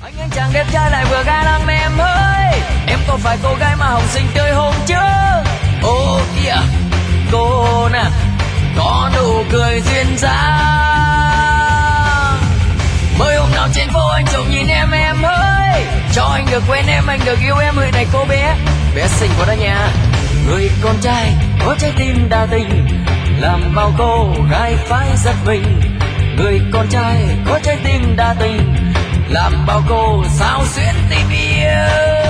Anh chàng đẹp trai lại vừa ga lăng em ơi, em có phải cô gái mà hồng xinh tươi hôm trước? Ô kìa cô nè, có nụ cười duyên dáng. Mới hôm nào trên phố anh trộm nhìn em ơi, cho anh được quen em, anh được yêu em. Người này cô bé xinh quá đó nha. Người con trai có trái tim đa tình, làm bao cô gái phải giật mình. Người con trai có trái tim đa tình, làm bao cô sao xuyến tình yêu.